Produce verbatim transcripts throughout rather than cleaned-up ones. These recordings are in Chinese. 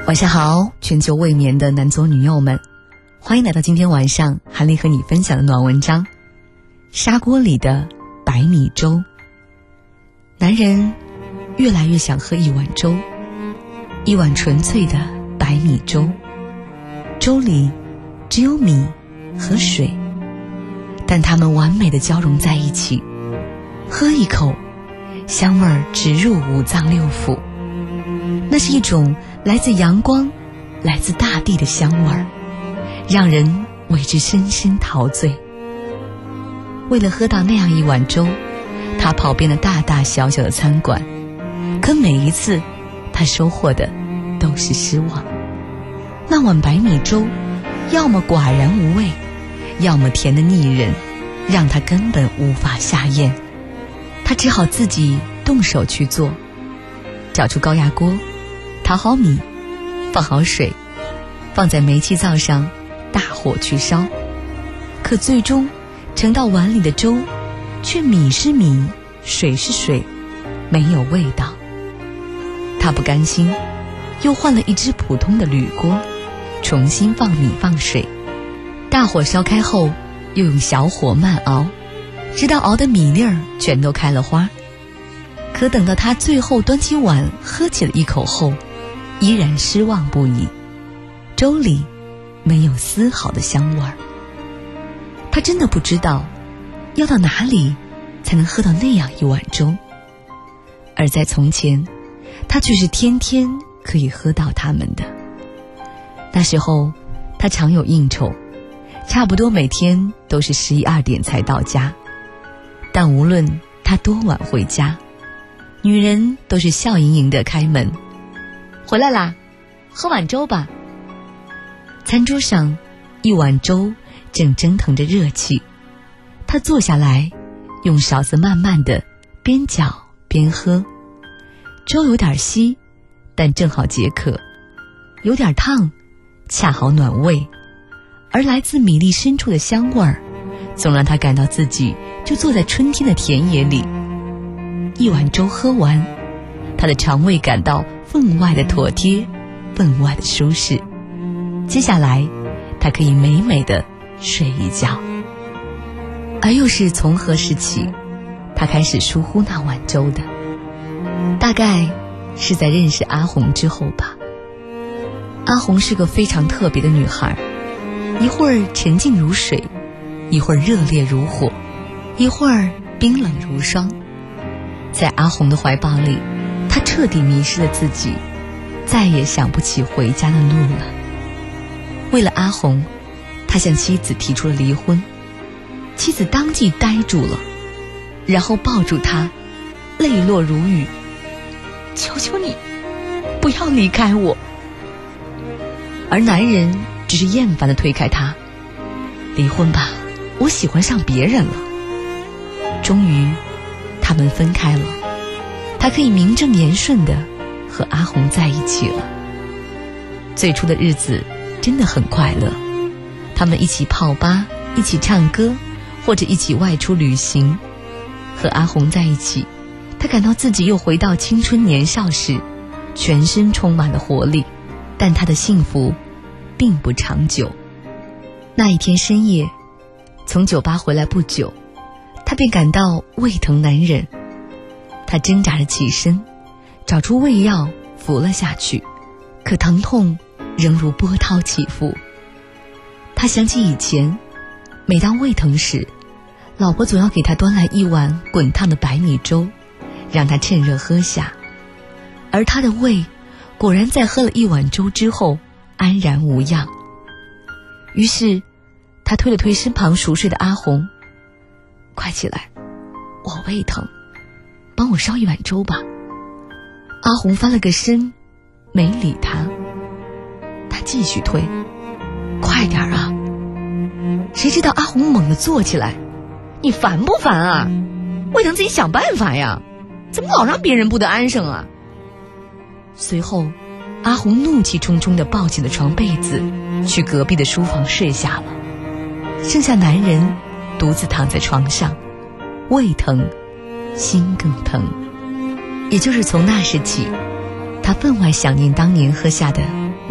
晚上好，全球未眠的男左女右们，欢迎来到今天晚上韩丽和你分享的暖文章。砂锅里的白米粥。男人越来越想喝一碗粥，一碗纯粹的白米粥。粥里只有米和水，但它们完美的交融在一起，喝一口，香味儿直入五脏六腑。那是一种来自阳光，来自大地的香味儿，让人为之深深陶醉。为了喝到那样一碗粥，他跑遍了大大小小的餐馆，可每一次他收获的都是失望。那碗白米粥要么寡然无味，要么甜得腻人，让他根本无法下咽。他只好自己动手去做，找出高压锅，淘好米，放好水，放在煤气灶上大火去烧。可最终盛到碗里的粥却米是米，水是水，没有味道。他不甘心，又换了一只普通的铝锅，重新放米放水，大火烧开后又用小火慢熬，直到熬的米粒儿全都开了花。可等到他最后端起碗喝起了一口后，依然失望不已，粥里没有丝毫的香味儿。他真的不知道要到哪里才能喝到那样一碗粥，而在从前他却是天天可以喝到它们的。那时候他常有应酬，差不多每天都是十一二点才到家，但无论他多晚回家，女人都是笑盈盈地开门，回来啦，喝碗粥吧。餐桌上一碗粥正蒸腾着热气，他坐下来，用勺子慢慢地边搅边喝。粥有点稀，但正好解渴；有点烫，恰好暖胃。而来自米粒深处的香味儿，总让他感到自己就坐在春天的田野里。一碗粥喝完，他的肠胃感到分外的妥帖，分外的舒适。接下来他可以美美的睡一觉。而又是从何时起，他开始疏忽那碗粥的？大概是在认识阿红之后吧。阿红是个非常特别的女孩，一会儿沉静如水，一会儿热烈如火，一会儿冰冷如霜。在阿红的怀抱里，他彻底迷失了自己，再也想不起回家的路了。为了阿红，他向妻子提出了离婚。妻子当即呆住了，然后抱住他，泪落如雨，求求你不要离开我。而男人只是厌烦地推开他，离婚吧，我喜欢上别人了。终于他们分开了，他可以名正言顺地和阿红在一起了。最初的日子真的很快乐，他们一起泡吧，一起唱歌，或者一起外出旅行。和阿红在一起，他感到自己又回到青春年少时，全身充满了活力。但他的幸福并不长久。那一天深夜，从酒吧回来不久，他便感到胃疼难忍。他挣扎着起身，找出胃药服了下去，可疼痛仍如波涛起伏。他想起以前，每当胃疼时，老婆总要给他端来一碗滚烫的白米粥，让他趁热喝下。而他的胃果然在喝了一碗粥之后安然无恙。于是他推了推身旁熟睡的阿红，快起来，我胃疼，帮我烧一碗粥吧。阿红翻了个身，没理他。他继续推，快点啊！谁知道阿红猛地坐起来，你烦不烦啊？胃疼自己想办法呀，怎么老让别人不得安生啊？随后阿红怒气冲冲地抱起了床被子，去隔壁的书房睡下了。剩下男人独自躺在床上，胃疼，心更疼。也就是从那时起，他分外想念当年喝下的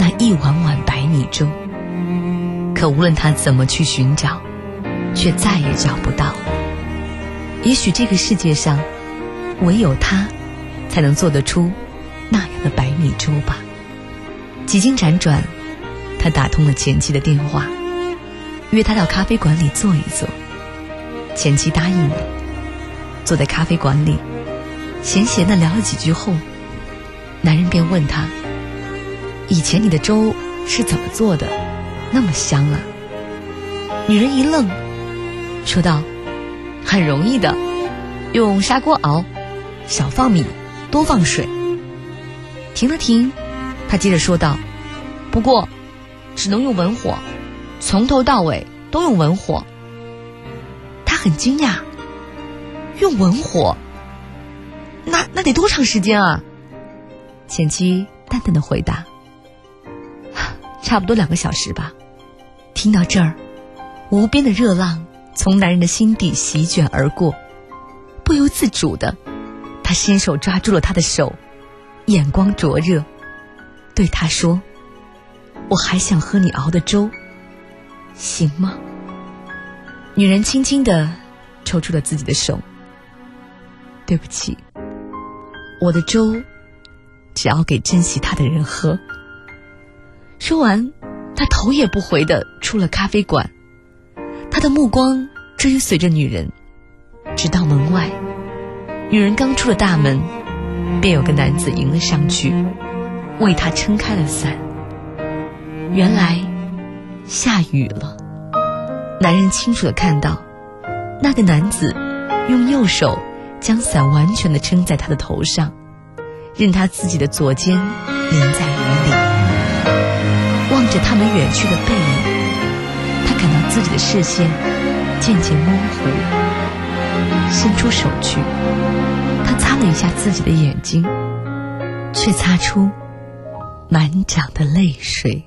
那一碗碗白米粥。可无论他怎么去寻找，却再也找不到。也许这个世界上唯有他才能做得出那样的白米粥吧。几经辗转，他打通了前妻的电话，约他到咖啡馆里坐一坐。前妻答应了，坐在咖啡馆里闲闲地聊了几句后，男人便问他，以前你的粥是怎么做的，那么香啊？女人一愣，说道，很容易的，用砂锅熬，少放米，多放水。停了停，他接着说道，不过只能用文火，从头到尾都用文火。他很惊讶，用文火？那那得多长时间啊？前妻淡淡的回答，差不多两个小时吧。听到这儿，无边的热浪从男人的心底席卷而过，不由自主的，他伸手抓住了他的手，眼光灼热，对他说，我还想喝你熬的粥，行吗？女人轻轻地抽出了自己的手，对不起，我的粥只要给珍惜他的人喝。说完，他头也不回地出了咖啡馆，他的目光追随着女人，直到门外。女人刚出了大门，便有个男子迎了上去，为她撑开了伞。原来下雨了。男人清楚地看到，那个男子用右手将伞完全地撑在他的头上，任他自己的左肩淋在雨里。望着他们远去的背影，他感到自己的视线渐渐模糊，伸出手去，他擦了一下自己的眼睛，却擦出满掌的泪水。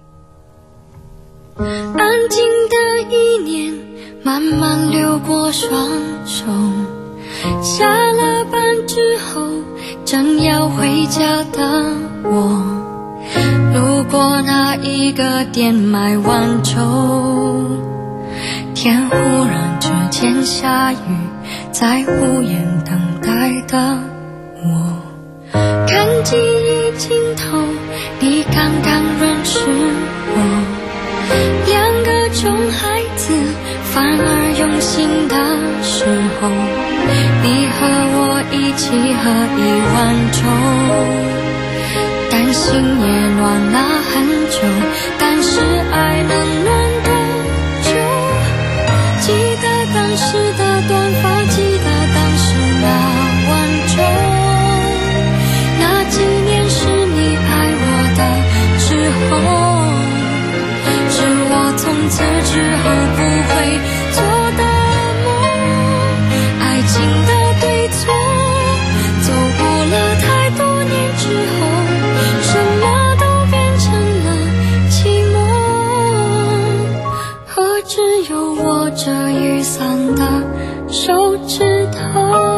安静的一年慢慢流过双手，下了班之后正要回家的我，路过那一个店买碗粥，天忽然之间下雨，在屋檐等待的我，看记忆尽头，你刚刚认识我，两个穷孩子反而用心的时候，你和我一起喝一碗粥，担心也暖了很久，但是爱能暖多久？记得当时的短发，记得当时那碗粥，那几年是你爱我的时候，从此之后不会做的梦，爱情的对错，走过了太多年之后，什么都变成了寂寞，和只有握着雨伞的手指头。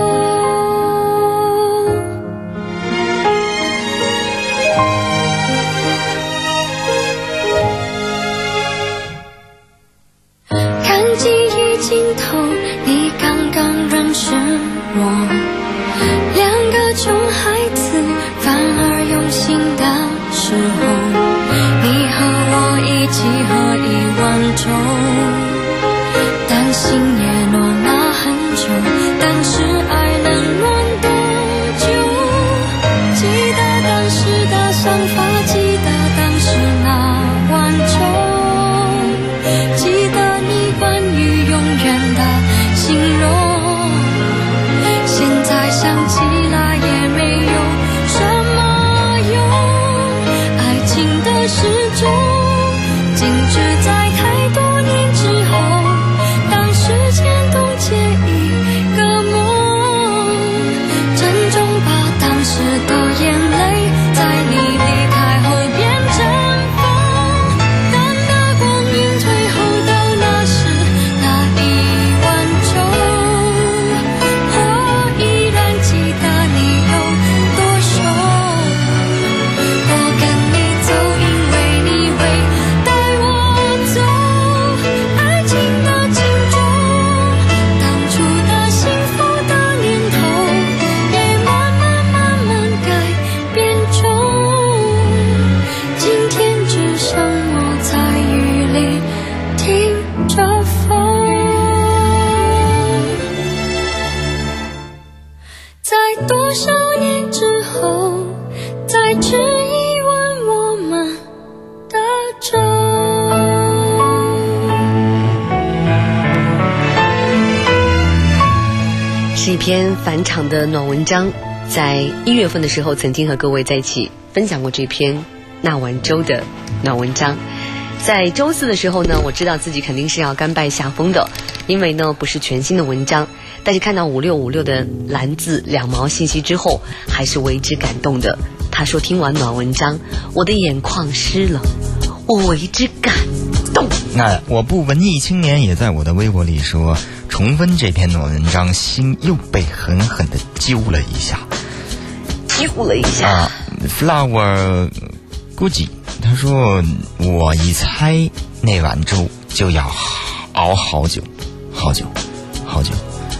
尽头，你刚刚认识我，两个穷孩子反而用心的时候，你和我一起喝一碗粥，担心也暖了很久，但是爱能暖多久？记得当时的想法，记得当时那碗粥，记得你关于永远的形容，现在想起来也没有什么用，爱情的时钟静止在太多年之后，当时牵动结一个梦，珍重把当时的眼泪在你离开后篇返场的暖文章，在一月份的时候曾经和各位在一起分享过这篇那晚舟的暖文章。在周四的时候呢，我知道自己肯定是要甘拜下风的，因为呢不是全新的文章，但是看到五六五六的蓝字两毛信息之后，还是为之感动的。他说听完暖文章，我的眼眶湿了，我为之感动。 那我不文艺青年也在我的微博里说，重温这篇暖文章，心又被狠狠地揪了一下， 揪了一下。 啊 ，Flower Gucci 他说，我一猜那碗粥就要熬好久，好久，好久。